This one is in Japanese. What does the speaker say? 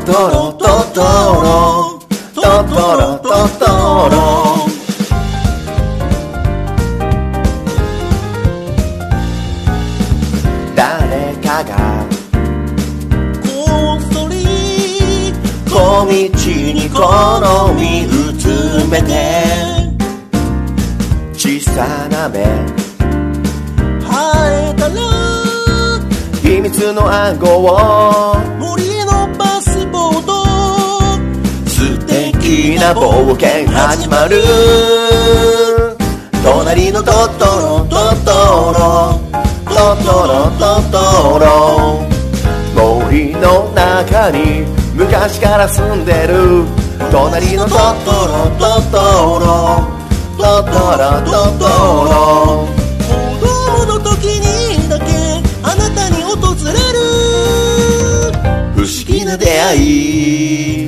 トロトトロトトロトトロ。誰かがこっそり小道に好みうつめて、小さな目生えたら秘密の暗号を、森のパスポート、素敵な冒険始まる。隣のトトロトトロトトロトトロ。森の中に昔から住んでる。隣のトトロトトロトトロトトロ。子供の時にだけあなたに訪れる不思議な出会い。